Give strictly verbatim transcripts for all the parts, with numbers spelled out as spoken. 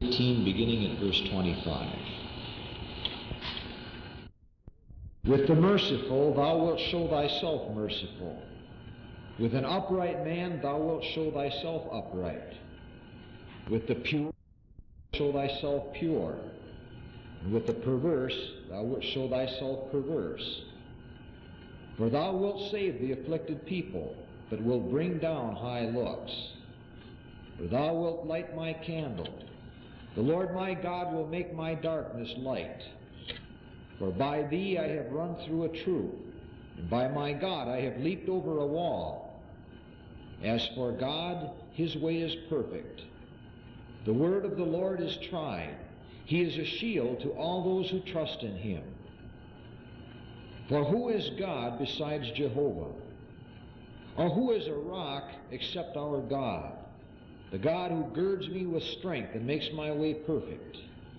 eighteen, beginning at verse twenty-five. With the merciful thou wilt show thyself merciful. With an upright man thou wilt show thyself upright. With the pure show thyself pure. And with the perverse thou wilt show thyself perverse. For thou wilt save the afflicted people, but wilt bring down high looks. For thou wilt light my candle. The Lord my God will make my darkness light. For by thee I have run through a troop, and by my God I have leaped over a wall. As for God, his way is perfect. The word of the Lord is tried. He is a shield to all those who trust in him. For who is God besides Jehovah? Or who is a rock except our God? The God who girds me with strength and makes my way perfect.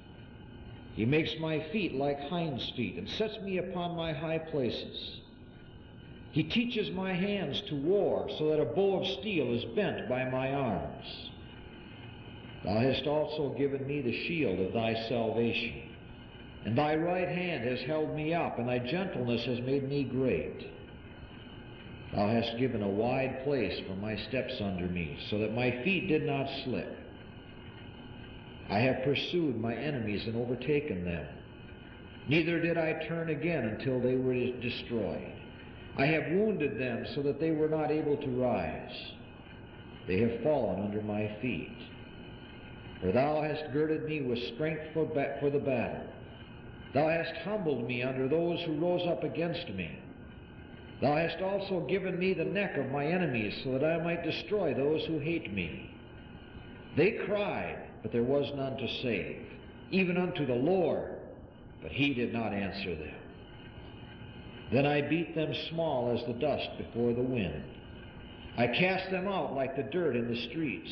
He makes my feet like hinds' feet and sets me upon my high places. He teaches my hands to war, so that a bow of steel is bent by my arms. Thou hast also given me the shield of thy salvation, and thy right hand has held me up, and thy gentleness has made me great. Thou hast given a wide place for my steps under me, so that my feet did not slip. I have pursued my enemies and overtaken them. Neither did I turn again until they were destroyed. I have wounded them so that they were not able to rise. They have fallen under my feet. For thou hast girded me with strength for, ba- for the battle. Thou hast humbled me under those who rose up against me. Thou hast also given me the neck of my enemies, so that I might destroy those who hate me. They cried, but there was none to save, even unto the Lord, but he did not answer them. Then I beat them small as the dust before the wind. I cast them out like the dirt in the streets.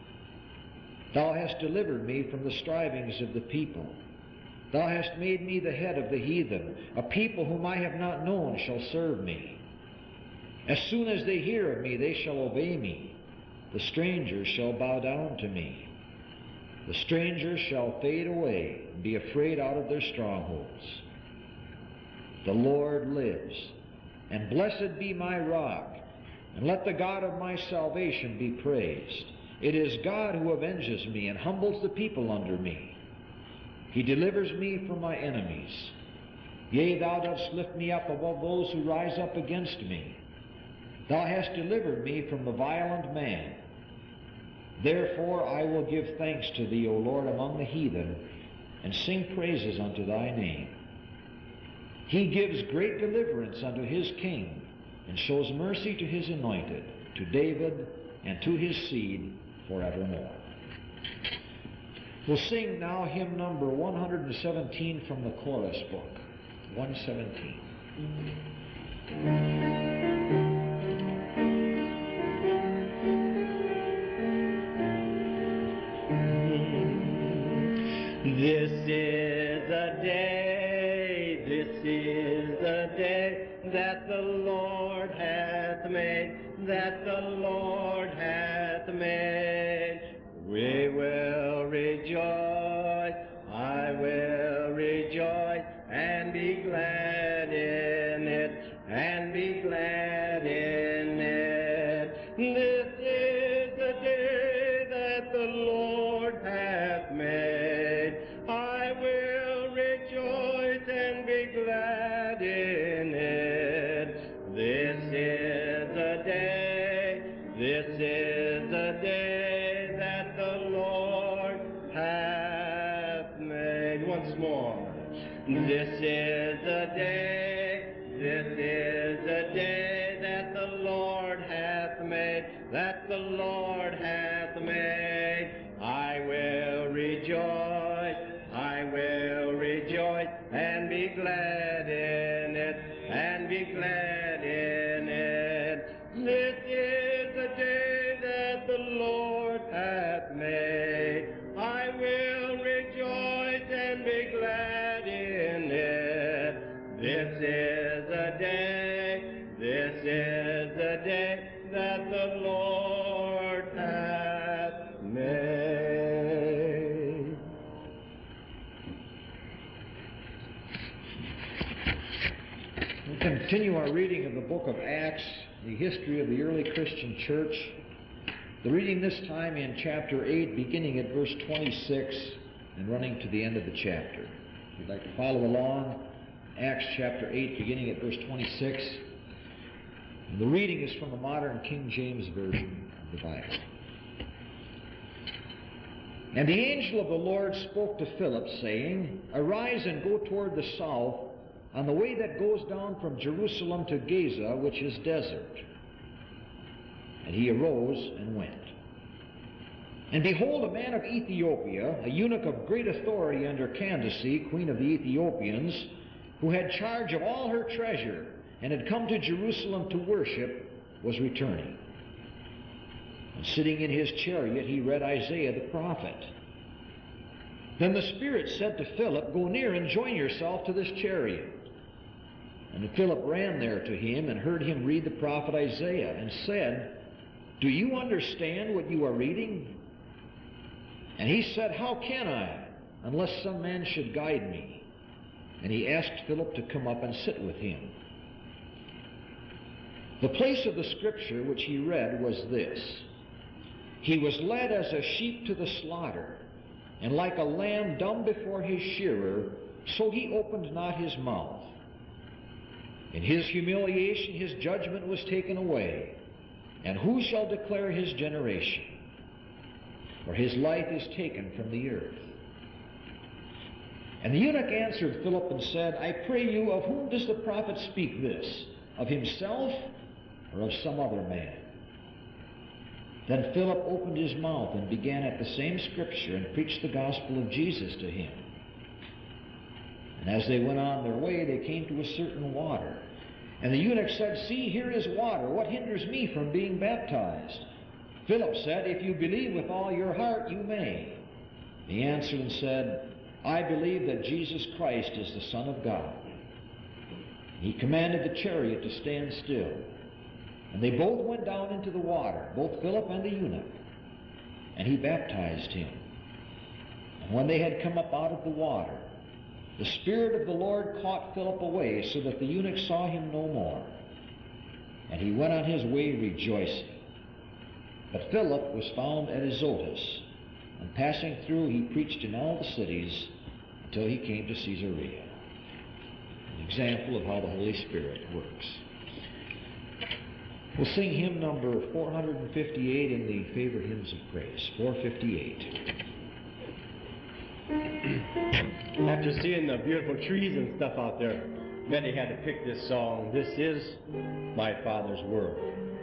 Thou hast delivered me from the strivings of the people. Thou hast made me the head of the heathen. A people whom I have not known shall serve me. As soon as they hear of me, they shall obey me. The strangers shall bow down to me. The strangers shall fade away and be afraid out of their strongholds. The Lord lives, and blessed be my rock, and let the God of my salvation be praised. It is God who avenges me and humbles the people under me. He delivers me from my enemies. Yea, thou dost lift me up above those who rise up against me. Thou hast delivered me from the violent man. Therefore I will give thanks to thee, O Lord, among the heathen, and sing praises unto thy name. He gives great deliverance unto his king, and shows mercy to his anointed, to David and to his seed forevermore. We'll sing now hymn number one hundred seventeen from the chorus book. one seventeen. This is a day, this is a day that the Lord hath made, that the Lord hath made. We will rejoice, I will rejoice, and be glad in it, and be glad in it. This is the day that the Lord hath made. I will rejoice and be glad in it. This is the day, this is the day that the Lord hath made. Once more. This is the day, this is the day that the Lord hath made, that the Lord hath made. I will rejoice, I will rejoice, and be glad in it, and be glad in it. This is the day that the Lord hath made. I will rejoice and be glad in it. This is the day, this is the day that the Lord hath made. Continue our reading of the book of Acts, the history of the early Christian church. The reading this time in chapter eight, beginning at verse twenty-six and running to the end of the chapter. If you'd like to follow along, Acts chapter eight, beginning at verse twenty-six. And the reading is from the modern King James Version of the Bible. And the angel of the Lord spoke to Philip, saying, Arise and go toward the south, on the way that goes down from Jerusalem to Gaza, which is desert. And he arose and went. And behold, a man of Ethiopia, a eunuch of great authority under Candace, queen of the Ethiopians, who had charge of all her treasure, and had come to Jerusalem to worship, was returning. And sitting in his chariot, he read Isaiah the prophet. Then the Spirit said to Philip, Go near and join yourself to this chariot. And Philip ran there to him and heard him read the prophet Isaiah, and said, Do you understand what you are reading? And he said, How can I, unless some man should guide me? And he asked Philip to come up and sit with him. The place of the scripture which he read was this: He was led as a sheep to the slaughter, and like a lamb dumb before his shearer, so he opened not his mouth. In his humiliation his judgment was taken away. And who shall declare his generation? For his life is taken from the earth. And the eunuch answered Philip and said, I pray you, of whom does the prophet speak this? Of himself or of some other man? Then Philip opened his mouth and began at the same scripture and preached the gospel of Jesus to him. And as they went on their way, they came to a certain water. And the eunuch said, See, here is water. What hinders me from being baptized? Philip said, If you believe with all your heart, you may. He answered and said, I believe that Jesus Christ is the Son of God. He commanded the chariot to stand still. And they both went down into the water, both Philip and the eunuch. And he baptized him. And when they had come up out of the water, the Spirit of the Lord caught Philip away, so that the eunuch saw him no more. And he went on his way rejoicing. But Philip was found at Azotus, and passing through he preached in all the cities until he came to Caesarea. An example of how the Holy Spirit works. We'll sing hymn number four fifty-eight in the favorite hymns of praise. four fifty-eight. After seeing the beautiful trees and stuff out there, Betty had to pick this song, This Is My Father's World.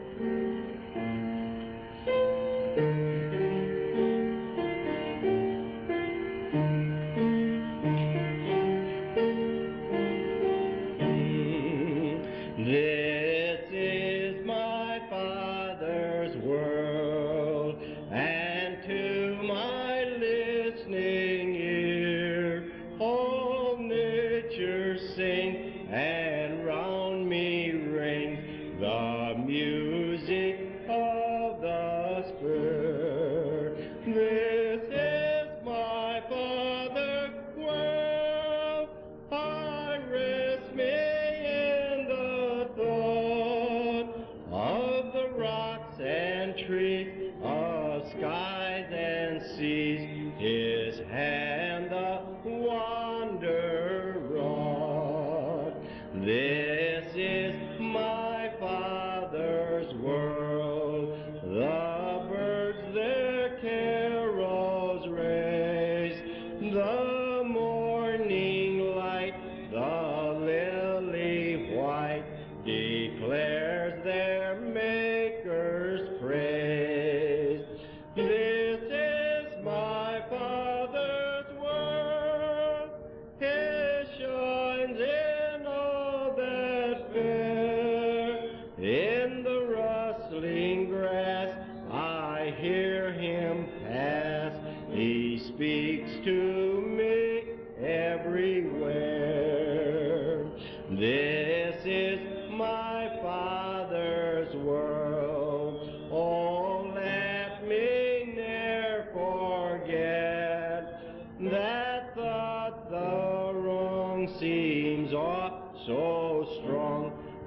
This is my Father's world, and to my listening ear, all nature sing, and round me ring the music of the spur. This is my Father's world, I rest me in the thought of the rocks and trees, of skies and seas, his hand the wonder wrought. This is my Father's world, the birds their carols raise, the morning light, the lily white, declares their Maker's praise. This is my Father's world, it shines in all that fair. In the rustling grass I hear him pass, he speaks to me everywhere. This is my Father's world, oh, let me ne'er forget that thought the wrong seems oft so strong.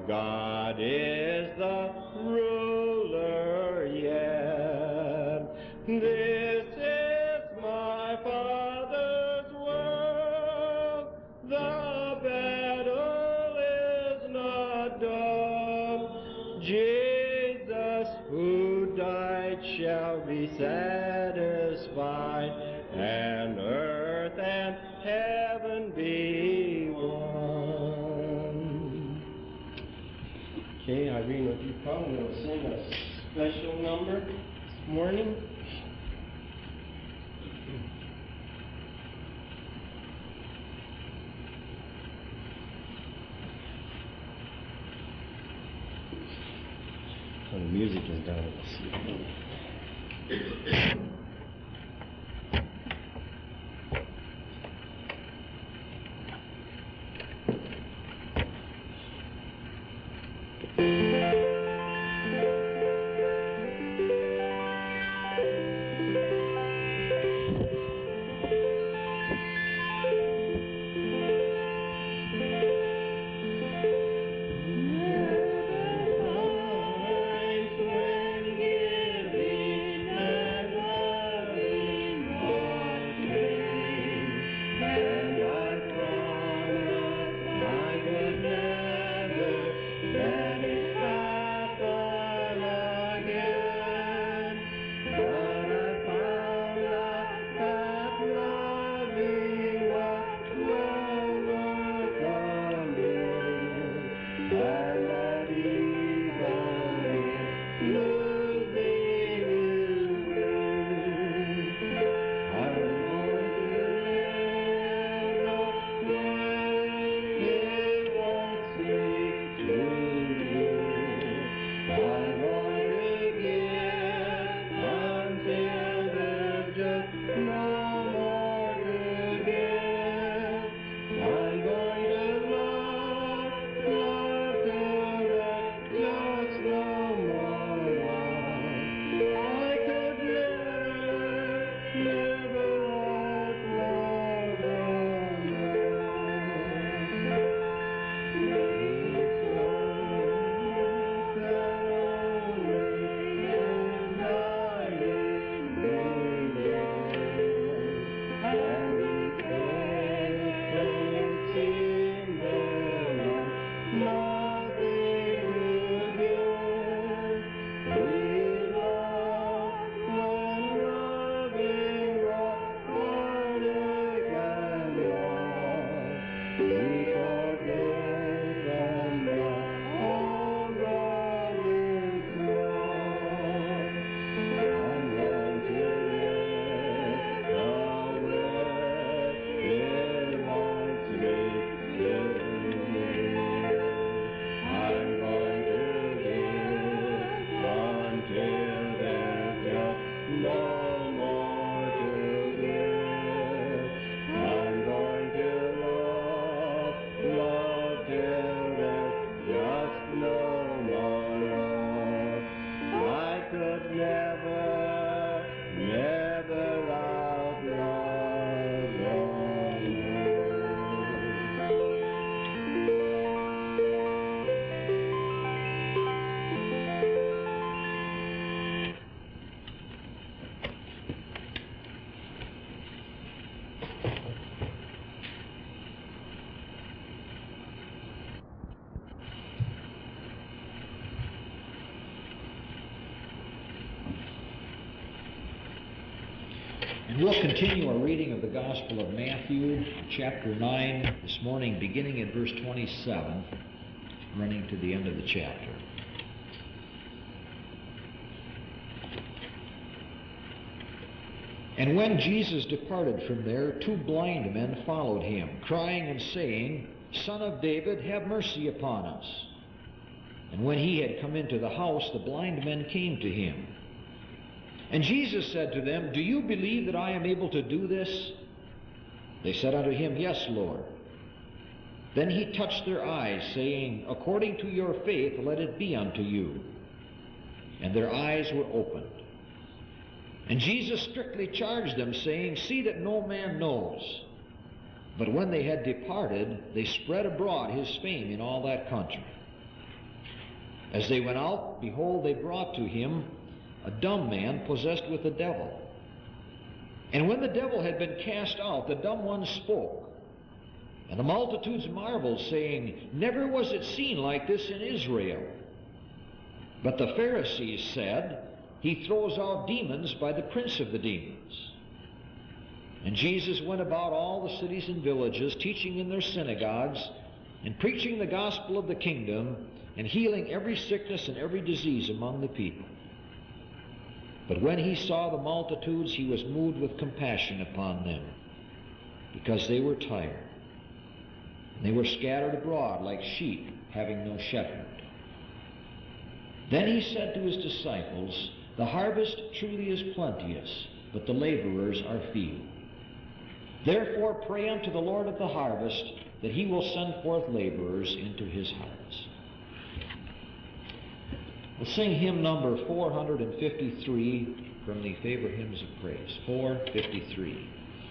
God is the ruler yet. This is my Father's world. The battle is not done. Jesus who died shall be satisfied, and earth and heaven be one. Okay, Irene, if you come, we'll sing a special number this morning. When the music is done, we'll see it. And we'll continue our reading of the Gospel of Matthew, chapter nine, this morning, beginning at verse twenty-seven, running to the end of the chapter. And when Jesus departed from there, two blind men followed him, crying and saying, Son of David, have mercy upon us. And when he had come into the house, the blind men came to him. And Jesus said to them, Do you believe that I am able to do this? They said unto him, Yes, Lord. Then he touched their eyes, saying, According to your faith, let it be unto you. And their eyes were opened. And Jesus strictly charged them, saying, See that no man knows. But when they had departed, they spread abroad his fame in all that country. As they went out, behold, they brought to him a dumb man possessed with a devil. And when the devil had been cast out, the dumb one spoke. And the multitudes marveled, saying, Never was it seen like this in Israel. But the Pharisees said, He throws out demons by the prince of the demons. And Jesus went about all the cities and villages, teaching in their synagogues, and preaching the gospel of the kingdom, and healing every sickness and every disease among the people. But when he saw the multitudes, he was moved with compassion upon them, because they were tired. And they were scattered abroad like sheep, having no shepherd. Then he said to his disciples, The harvest truly is plenteous, but the laborers are few. Therefore pray unto the Lord of the harvest, that he will send forth laborers into his harvest. We'll sing hymn number four hundred fifty-three from the Favorite Hymns of Praise. four fifty-three.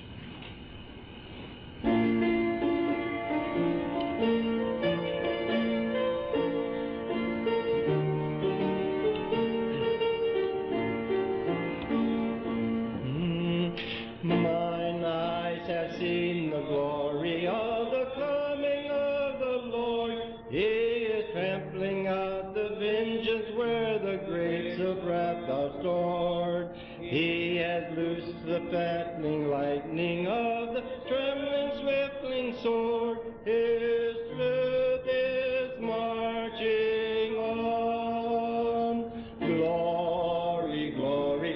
Mine eyes have seen the glory of the coming of the Lord. He is trampling out the vengeance where the grapes of wrath are stored. He has loosed the fattening lightning of the trembling swiftling sword. His truth is marching on. Glory, glory,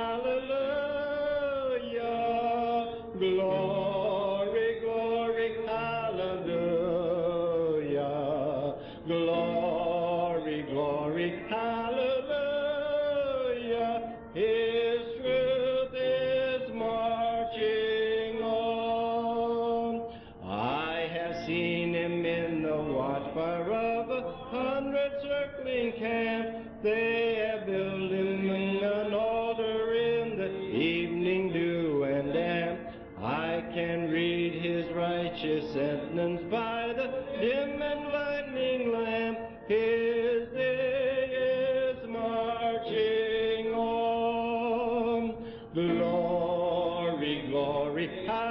hallelujah. Glory, glory, hallelujah. Glory, glory, hallelujah. His truth is marching on. I have seen him in the watchfire of a hundred circling camps. They have built him an altar in the evening dew and damp. I can read his righteous sentence by the dim and lightning lamp. His day is marching on. Glory, glory,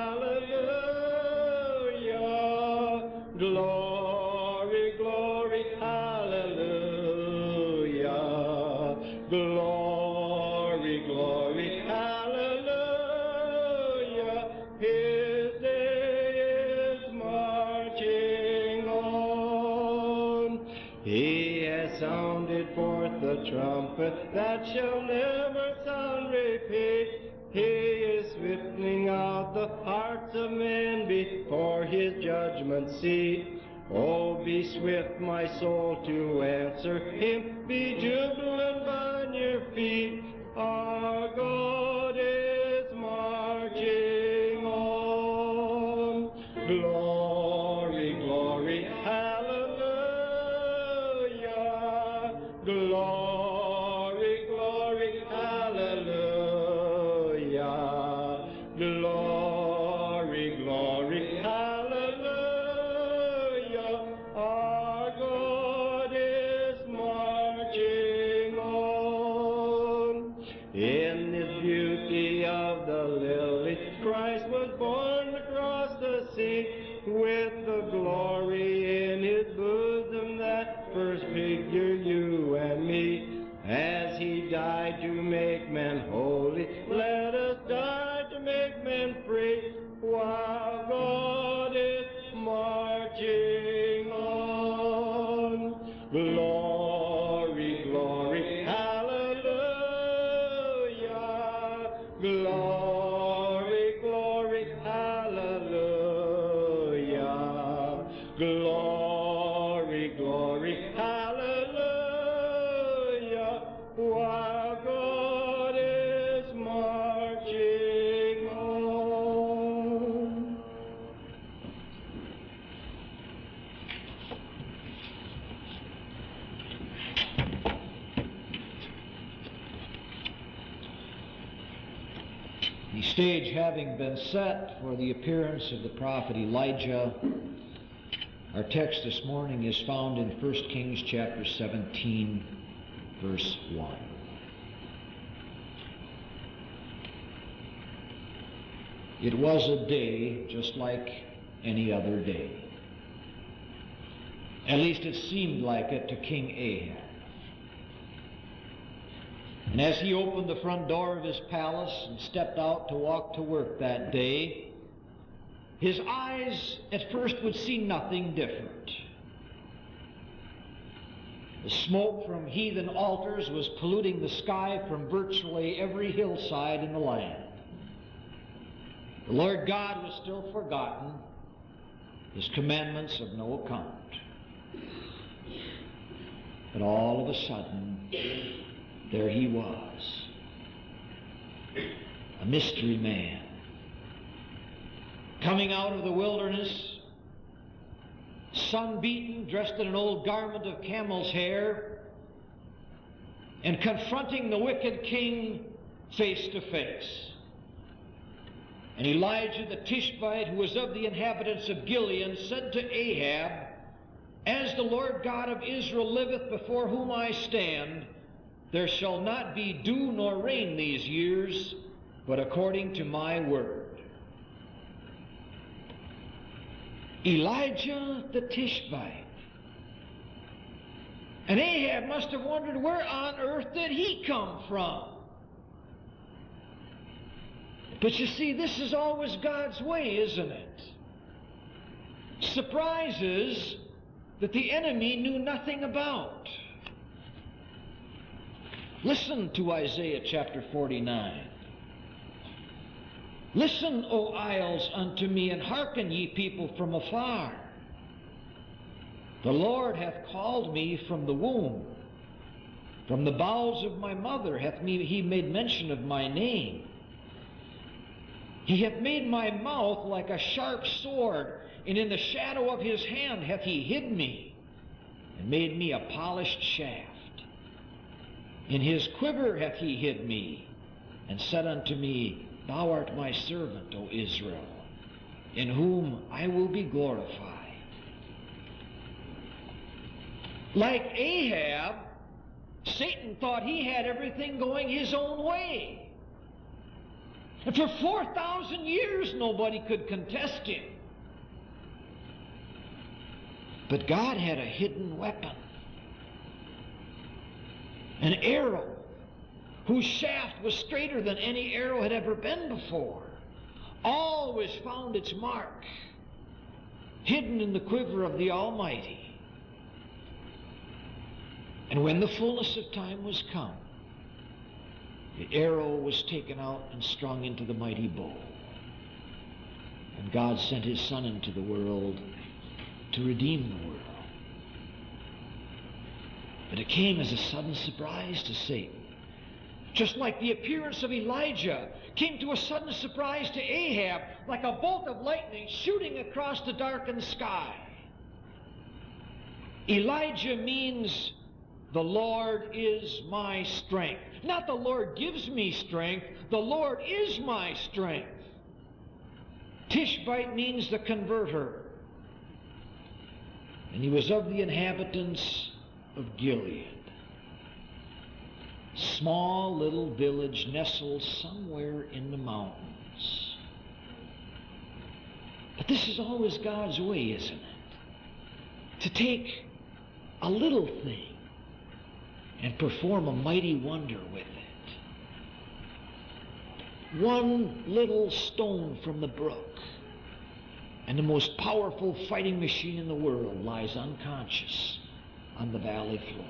hallelujah. Glory, glory, hallelujah. Glory, glory, hallelujah. His day is marching on. He has sounded forth the trumpet that shall never sound repeat. He is swiftling out the hearts of men before his judgment seat. Oh, be swift, my soul, to answer him. Be jubilant on your feet. Our God is marching on. Glory, glory, hallelujah. Glory, glory, hallelujah. Glory, glory, hallelujah. Our God is marching on. In this beauty of the lily, Christ was born across the sea, with the glory in his bosom, that first figure, you and me. As he died to make men holy, let us die to make men free, while God is marching on. Glory, glory, hallelujah. Glory, glory, hallelujah. Glory, glory, hallelujah. While God is marching on. The stage having been set for the appearance of the prophet Elijah, Our text this morning is found in First Kings chapter seventeen, verse one. It was a day just like any other day. At least it seemed like it to King Ahab. And as he opened the front door of his palace and stepped out to walk to work that day, his eyes at first would see nothing different. The smoke from heathen altars was polluting the sky from virtually every hillside in the land. The Lord God was still forgotten, His commandments of no account. But all of a sudden, there he was, a mystery man, coming out of the wilderness, sun-beaten, dressed in an old garment of camel's hair, and confronting the wicked king face to face. And Elijah the Tishbite, who was of the inhabitants of Gilead, said to Ahab, "As the Lord God of Israel liveth, before whom I stand, there shall not be dew nor rain these years, but according to my word." Elijah the Tishbite. And Ahab must have wondered, where on earth did he come from? But you see, this is always God's way, isn't it? Surprises that the enemy knew nothing about. Listen to Isaiah chapter forty-nine. "Listen, O isles, unto me, and hearken, ye people from afar. The Lord hath called me from the womb. From the bowels of my mother hath me, he made mention of my name. He hath made my mouth like a sharp sword, and in the shadow of his hand hath he hid me, and made me a polished shaft. In his quiver hath he hid me, and said unto me, Thou art my servant, O Israel, in whom I will be glorified." Like Ahab, Satan thought he had everything going his own way. And for four thousand years, nobody could contest him. But God had a hidden weapon, an arrow whose shaft was straighter than any arrow had ever been before, always found its mark, hidden in the quiver of the Almighty. And when the fullness of time was come, the arrow was taken out and strung into the mighty bow. And God sent His Son into the world to redeem the world. But it came as a sudden surprise to Satan. Just like the appearance of Elijah came to a sudden surprise to Ahab, like a bolt of lightning shooting across the darkened sky. Elijah means the Lord is my strength. Not the Lord gives me strength, the Lord is my strength. Tishbite means the converter. And he was of the inhabitants of Gilead. Small little village nestled somewhere in the mountains. But this is always God's way, isn't it? To take a little thing and perform a mighty wonder with it. One little stone from the brook, and the most powerful fighting machine in the world lies unconscious on the valley floor.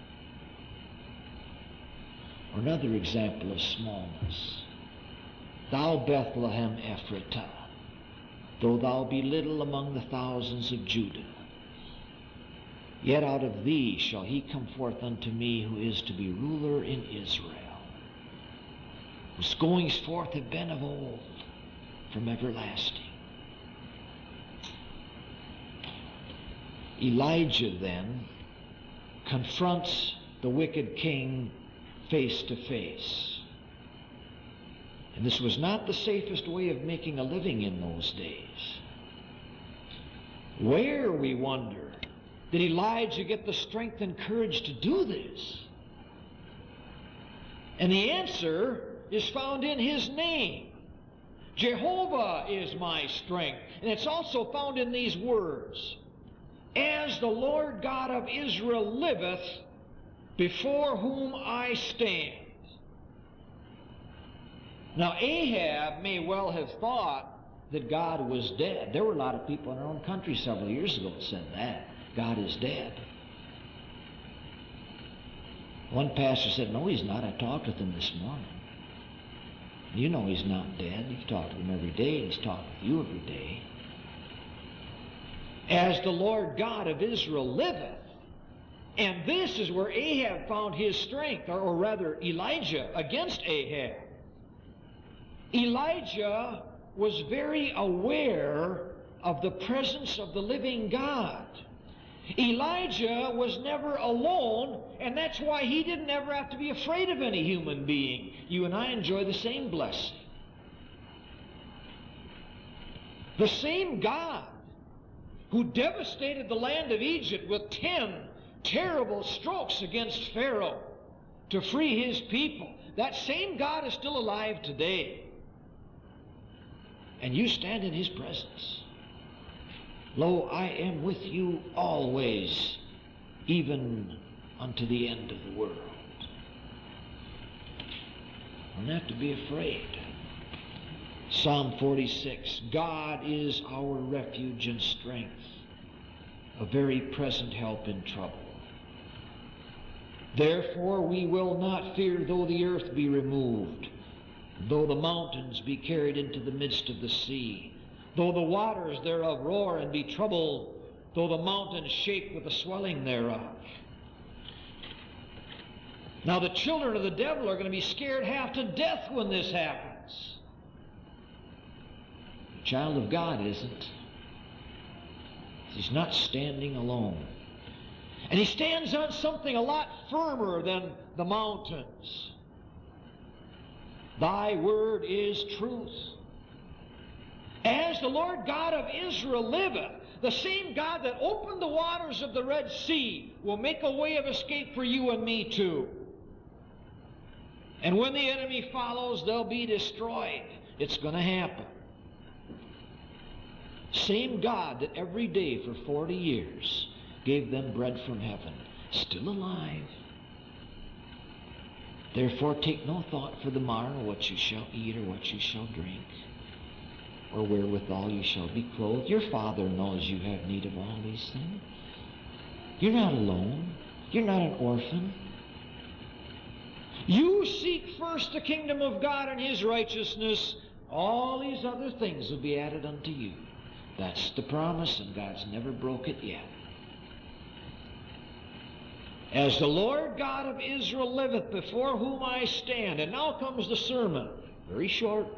Or another example of smallness. "Thou Bethlehem Ephratah, though thou be little among the thousands of Judah, yet out of thee shall he come forth unto me who is to be ruler in Israel, whose goings forth have been of old, from everlasting." Elijah then confronts the wicked king face to face. And this was not the safest way of making a living in those days. Where, we wonder, did Elijah get the strength and courage to do this? And the answer is found in his name. Jehovah is my strength. And it's also found in these words. As the Lord God of Israel liveth, before whom I stand. Now Ahab may well have thought that God was dead. There were a lot of people in our own country several years ago that said that. God is dead. One pastor said, no, he's not. I talked with him this morning. You know he's not dead. You've talked to him every day, and he's talked with you every day. As the Lord God of Israel liveth. And this is where Ahab found his strength, or, or rather Elijah against Ahab. Elijah was very aware of the presence of the living God. Elijah was never alone, and that's why he didn't ever have to be afraid of any human being. You and I enjoy the same blessing. The same God who devastated the land of Egypt with ten terrible strokes against Pharaoh to free his people, that same God is still alive today. And you stand in his presence. Lo, I am with you always, even unto the end of the world. Don't have to be afraid. Psalm forty-six, God is our refuge and strength, a very present help in trouble. Therefore we will not fear though the earth be removed, though the mountains be carried into the midst of the sea, though the waters thereof roar and be troubled, though the mountains shake with the swelling thereof. Now the children of the devil are going to be scared half to death when this happens. The child of God isn't. He's not standing alone. And he stands on something a lot firmer than the mountains. Thy word is truth. As the Lord God of Israel liveth, the same God that opened the waters of the Red Sea will make a way of escape for you and me too. And when the enemy follows, they'll be destroyed. It's going to happen. Same God that every day for forty years gave them bread from heaven, still alive. Therefore take no thought for the morrow, what you shall eat or what you shall drink, or wherewithal you shall be clothed. Your Father knows you have need of all these things. You're not alone. You're not an orphan. You seek first the kingdom of God and his righteousness, all these other things will be added unto you. That's the promise, and God's never broke it yet. As the Lord God of Israel liveth, before whom I stand. And now comes the sermon, very short.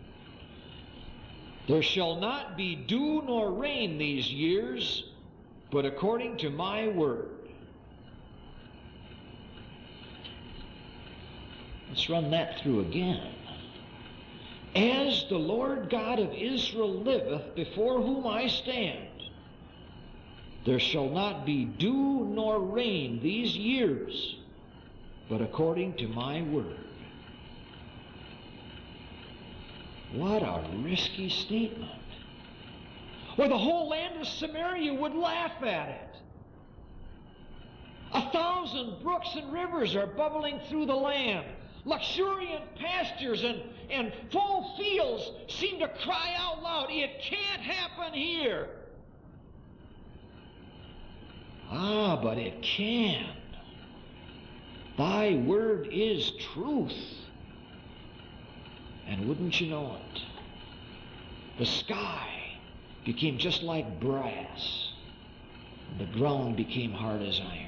There shall not be dew nor rain these years, but according to my word. Let's run that through again. As the Lord God of Israel liveth, before whom I stand, there shall not be dew nor rain these years, but according to my word. What a risky statement. Or the whole land of Samaria would laugh at it. A thousand brooks and rivers are bubbling through the land. Luxuriant pastures and, and full fields seem to cry out loud, it can't happen here. Ah, but it can. Thy word is truth. And wouldn't you know it, the sky became just like brass, and the ground became hard as iron.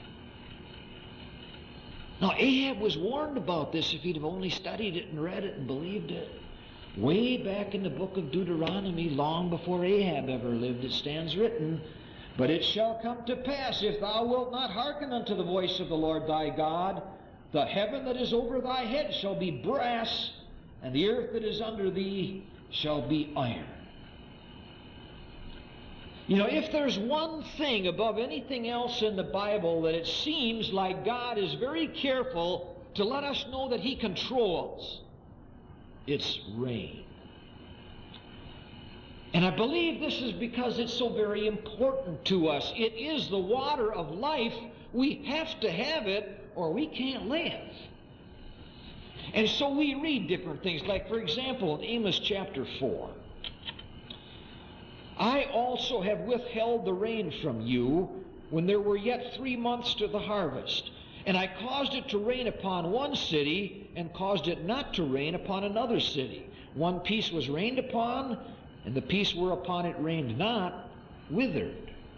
Now Ahab was warned about this if he'd have only studied it and read it and believed it. Way back in the book of Deuteronomy, long before Ahab ever lived, it stands written, but it shall come to pass, if thou wilt not hearken unto the voice of the Lord thy God, the heaven that is over thy head shall be brass, and the earth that is under thee shall be iron. You know, if there's one thing above anything else in the Bible that it seems like God is very careful to let us know that He controls, it's rain. And I believe this is because it's so very important to us. It is the water of life. We have to have it or we can't live. And so we read different things. Like, for example, in Amos chapter four. I also have withheld the rain from you when there were yet three months to the harvest. And I caused it to rain upon one city and caused it not to rain upon another city. One piece was rained upon, and the piece whereupon it rained not withered.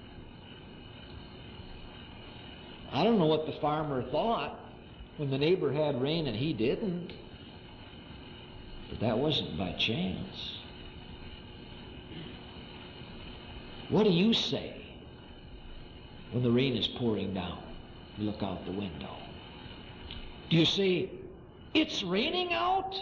I don't know what the farmer thought when the neighbor had rain and he didn't. But that wasn't by chance. What do you say when the rain is pouring down? You look out the window. Do you say, it's raining out?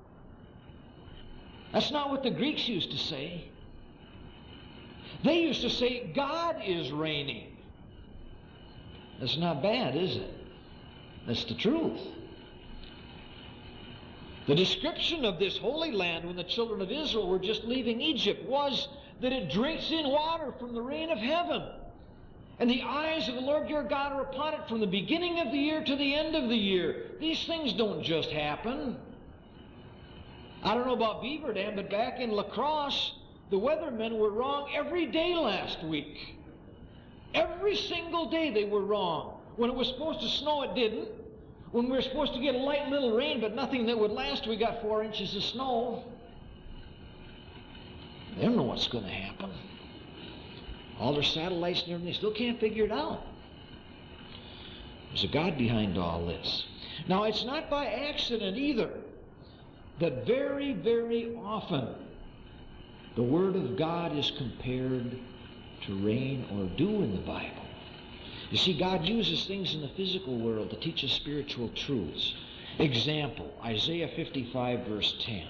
That's not what the Greeks used to say. They used to say, God is raining. That's not bad, is it? That's the truth. The description of this holy land when the children of Israel were just leaving Egypt was that it drinks in water from the rain of heaven. And the eyes of the Lord your God are upon it from the beginning of the year to the end of the year. These things don't just happen. I don't know about Beaver Dam, but back in La Crosse, the weathermen were wrong every day last week. Every single day they were wrong. When it was supposed to snow, it didn't. When we were supposed to get a light little rain, but nothing that would last, we got four inches of snow. They don't know what's going to happen. All their satellites and everything, they still can't figure it out. There's a God behind all this. Now, it's not by accident either that very, very often the Word of God is compared to rain or dew in the Bible. You see, God uses things in the physical world to teach us spiritual truths. Example, Isaiah fifty-five, verse ten.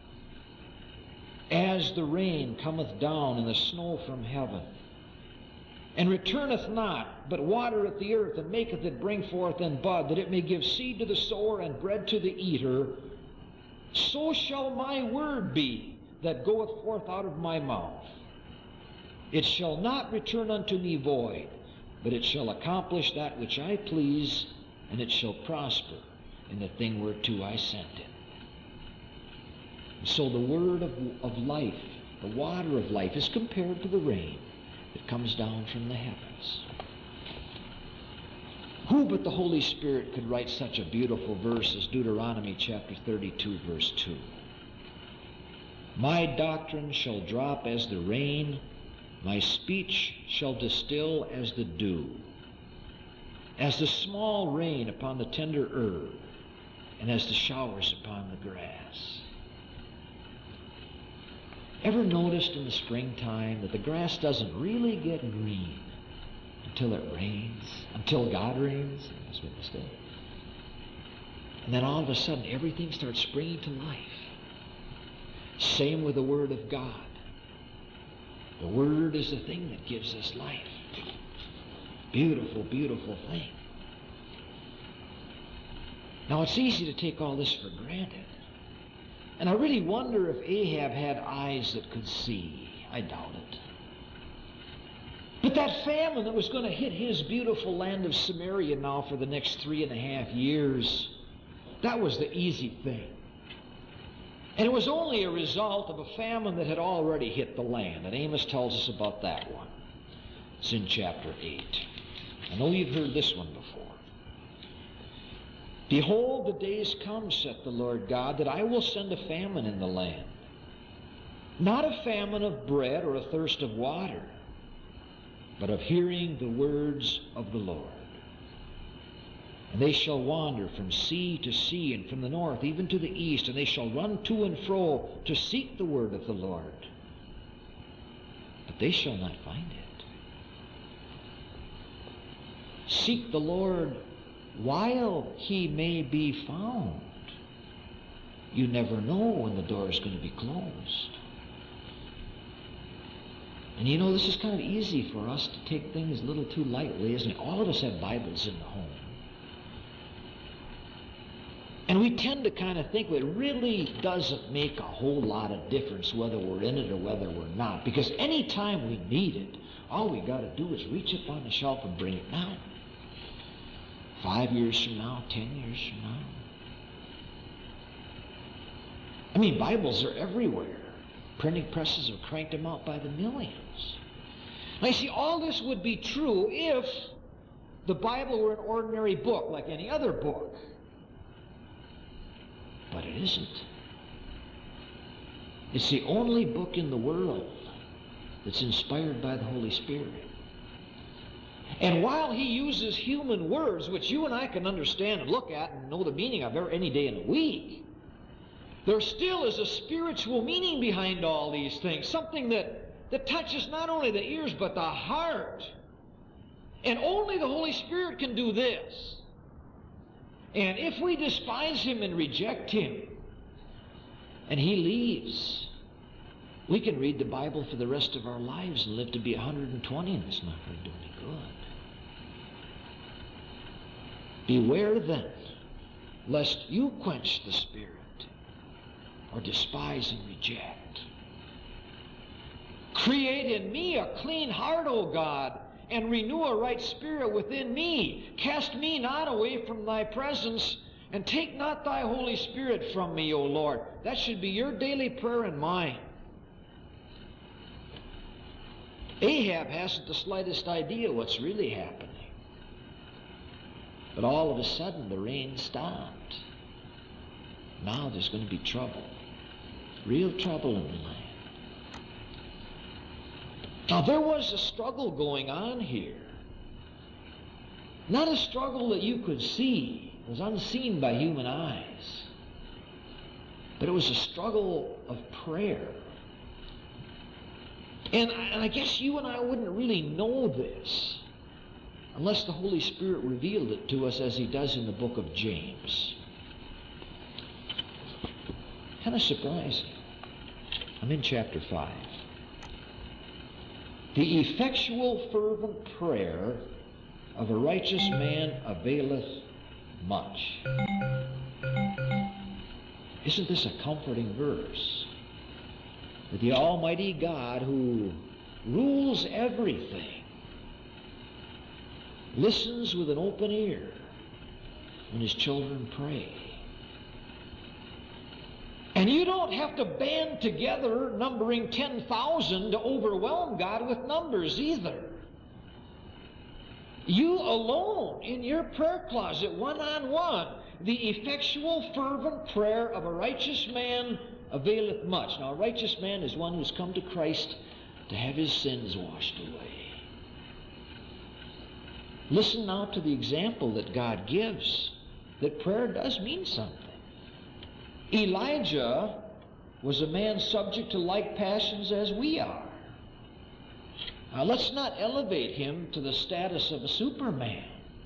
As the rain cometh down and the snow from heaven, and returneth not, but watereth the earth, and maketh it bring forth and bud, that it may give seed to the sower and bread to the eater, so shall my word be that goeth forth out of my mouth. It shall not return unto me void, but it shall accomplish that which I please, and it shall prosper in the thing whereto I sent it. And so the word of, of life, the water of life, is compared to the rain that comes down from the heavens. Who but the Holy Spirit could write such a beautiful verse as Deuteronomy chapter thirty-two, verse two? My doctrine shall drop as the rain, my speech shall distill as the dew, as the small rain upon the tender herb, and as the showers upon the grass. Ever noticed in the springtime that the grass doesn't really get green until it rains, until God rains? That's what they say. And then all of a sudden everything starts springing to life. Same with the Word of God. The Word is the thing that gives us life. Beautiful, beautiful thing. Now, it's easy to take all this for granted. And I really wonder if Ahab had eyes that could see. I doubt it. But that famine that was going to hit his beautiful land of Samaria now for the next three and a half years, that was the easy thing. And it was only a result of a famine that had already hit the land. And Amos tells us about that one. It's in chapter eight. I know you've heard this one before. Behold, the days come, saith the Lord God, that I will send a famine in the land. Not a famine of bread or a thirst of water, but of hearing the words of the Lord. And they shall wander from sea to sea, and from the north even to the east, and they shall run to and fro to seek the word of the Lord. But they shall not find it. Seek the Lord while he may be found. You never know when the door is going to be closed. And you know, this is kind of easy for us to take things a little too lightly, isn't it? All of us have Bibles in the home. And we tend to kind of think it really doesn't make a whole lot of difference whether we're in it or whether we're not. Because any time we need it, all we got to do is reach up on the shelf and bring it now. Five years from now, ten years from now. I mean, Bibles are everywhere. Printing presses have cranked them out by the millions. Now, you see, all this would be true if the Bible were an ordinary book like any other book. But it isn't. It's the only book in the world that's inspired by the Holy Spirit. And while he uses human words, which you and I can understand and look at and know the meaning of any day in a week, there still is a spiritual meaning behind all these things, something that, that touches not only the ears but the heart. And only the Holy Spirit can do this. And if we despise him and reject him, and he leaves, we can read the Bible for the rest of our lives and live to be one hundred twenty, and it's not going to do any good. Beware then, lest you quench the Spirit, or despise and reject. Create in me a clean heart, O God, and renew a right spirit within me. Cast me not away from thy presence, and take not thy Holy Spirit from me, O Lord. That should be your daily prayer and mine. Ahab hasn't the slightest idea what's really happening. But all of a sudden the rain stopped. Now there's going to be trouble. Real trouble in the land. Now there was a struggle going on here. Not a struggle that you could see. It was unseen by human eyes. But it was a struggle of prayer. And I, and I guess you and I wouldn't really know this unless the Holy Spirit revealed it to us as he does in the book of James. Kind of surprising. I'm in chapter five. The effectual fervent prayer of a righteous man availeth much. Isn't this a comforting verse? That the Almighty God, who rules everything, listens with an open ear when his children pray. And you don't have to band together numbering ten thousand to overwhelm God with numbers either. You alone in your prayer closet, one-on-one, the effectual fervent prayer of a righteous man availeth much. Now, a righteous man is one who's come to Christ to have his sins washed away. Listen now to the example that God gives, that prayer does mean something. Elijah was a man subject to like passions as we are. Now, let's not elevate him to the status of a superman.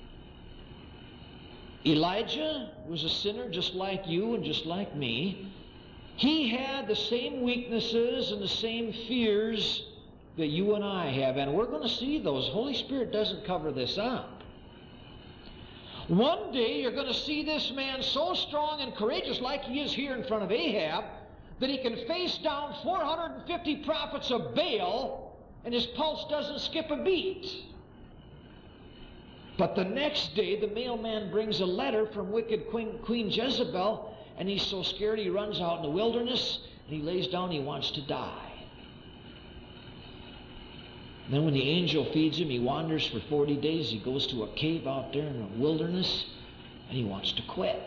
Elijah was a sinner just like you and just like me. He had the same weaknesses and the same fears that you and I have, and we're going to see those. Holy Spirit doesn't cover this up. One day you're going to see this man so strong and courageous like he is here in front of Ahab that he can face down four hundred fifty prophets of Baal and his pulse doesn't skip a beat. But the next day the mailman brings a letter from wicked Queen, Queen Jezebel, and he's so scared he runs out in the wilderness and he lays down, he wants to die. Then when the angel feeds him, he wanders for forty days. He goes to a cave out there in the wilderness, and he wants to quit.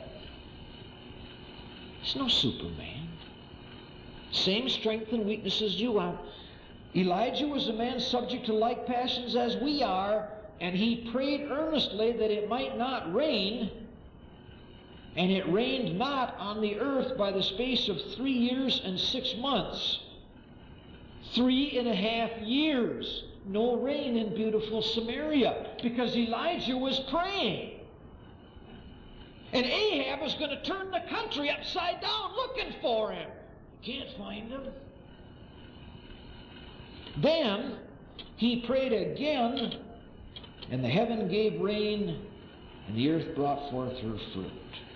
He's no Superman. Same strength and weaknesses you are. Elijah was a man subject to like passions as we are, and he prayed earnestly that it might not rain, and it rained not on the earth by the space of three years and six months. Three and a half years. No rain in beautiful Samaria because Elijah was praying. And Ahab is going to turn the country upside down looking for him. Can't find him. Then he prayed again, and the heaven gave rain, and the earth brought forth her fruit.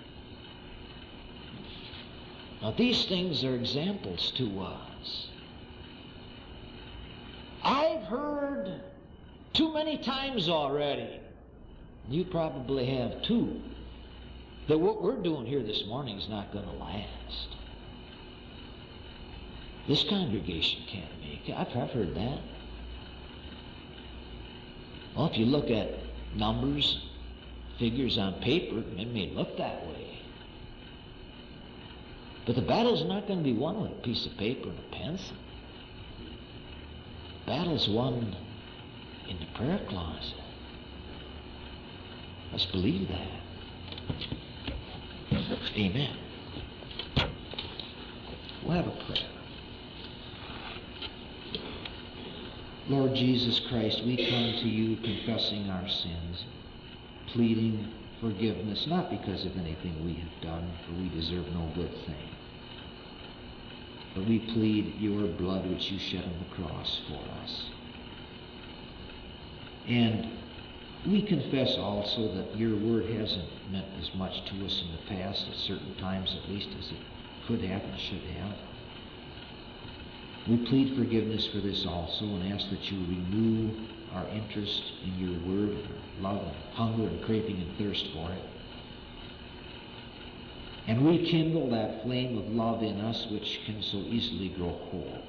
Now these things are examples to us. I've heard too many times already, you probably have too, that what we're doing here this morning is not going to last. This congregation can't make it. I've, I've heard that. Well, if you look at numbers, figures on paper, it may look that way. But the battle's not going to be won with a piece of paper and a pencil. The battle's won in the prayer closet. Let's believe that. Amen. We'll have a prayer. Lord Jesus Christ, we come to you confessing our sins, pleading forgiveness, not because of anything we have done, for we deserve no good thing, but we plead your blood which you shed on the cross for us. And we confess also that your word hasn't meant as much to us in the past, at certain times at least, as it could have and should have. We plead forgiveness for this also and ask that you renew our interest in your word, and our love and hunger and craving and thirst for it. And rekindle that flame of love in us which can so easily grow cold.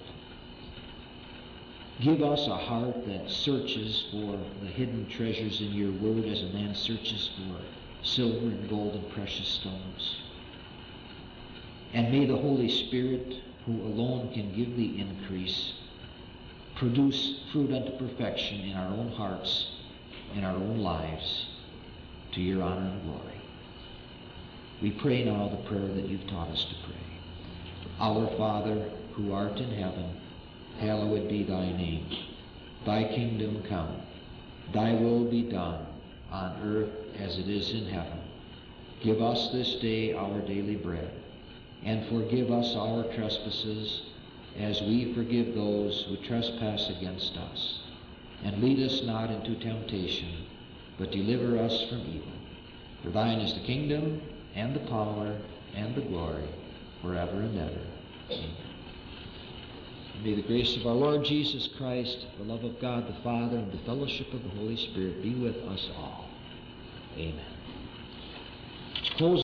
Give us a heart that searches for the hidden treasures in your word as a man searches for silver and gold and precious stones. And may the Holy Spirit, who alone can give the increase, produce fruit unto perfection in our own hearts, in our own lives, to your honor and glory. We pray now the prayer that you've taught us to pray. Our Father, who art in heaven, hallowed be thy name. Thy kingdom come. Thy will be done on earth as it is in heaven. Give us this day our daily bread, and forgive us our trespasses as we forgive those who trespass against us. And lead us not into temptation, but deliver us from evil. For thine is the kingdom, and the power, and the glory, forever and ever. Amen. May the grace of our Lord Jesus Christ, the love of God the Father, and the fellowship of the Holy Spirit be with us all. Amen. Close